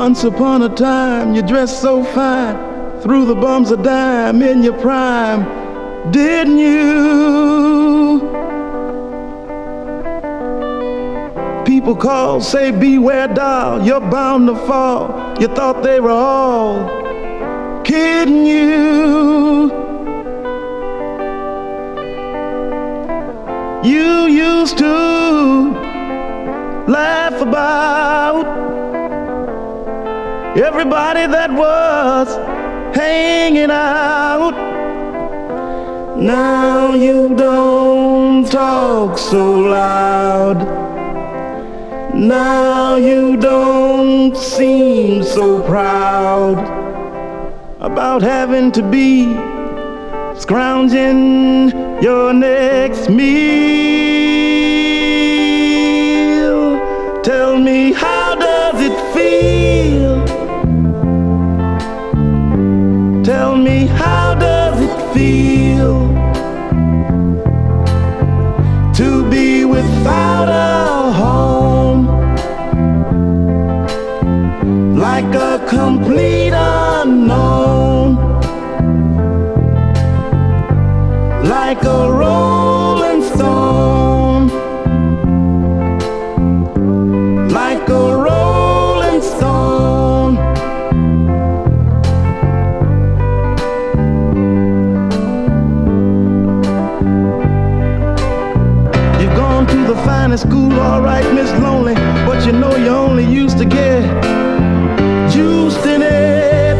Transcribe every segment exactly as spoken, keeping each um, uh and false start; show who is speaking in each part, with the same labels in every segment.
Speaker 1: Once upon a time, you dressed so fine, threw the bums a dime in your prime, didn't you? People call, say beware doll, you're bound to fall. You thought they were all kidding you. You used to laugh about everybody that was hanging out. Now you don't talk so loud. Now you don't seem so proud about having to be scrounging your next meal. Tell me, how does it feel? Tell me, how does it feel to be without a home, like a complete unknown, like a rolling stone, like a rolling stone. You've gone to the finest school, all right, Miss Lonely, but you know you only used to get juiced in it.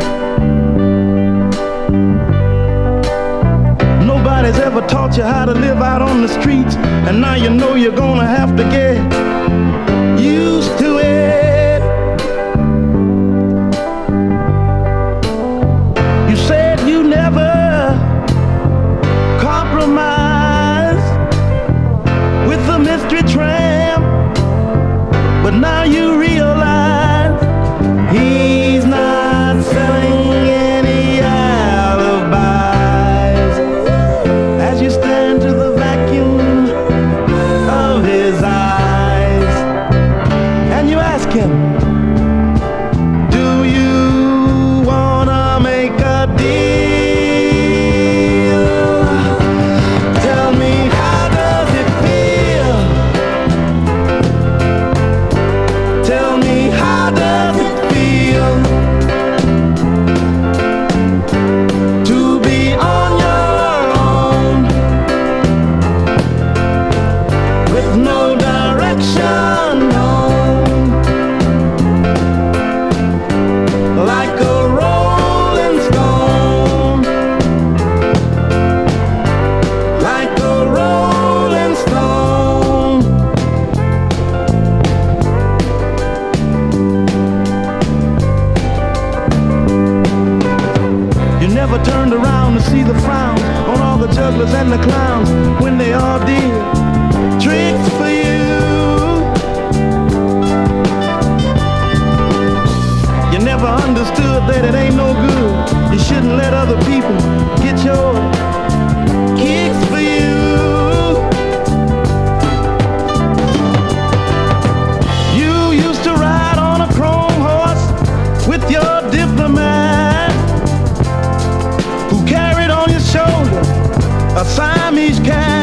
Speaker 1: Nobody's ever taught you how to live out on the streets, and now you know you're gonna have to get used to it. You said you never compromise with a mystery tramp, but now you realize he's not selling any alibis. As you stand to the vacuum of his eyes, and you ask him, do you wanna make a deal? Tell me, how does it feel? Tell me, how does it feel to be on your own, with no direction known, like a rolling stone, like a rolling stone. You never turned around to see the frowns on all the jugglers and the clowns when they all did tricks for you. You never understood that it ain't no good. You shouldn't let other people get your kicks for you. You used to ride on a chrome horse with your diplomat, who carried on your shoulder a Siamese cat.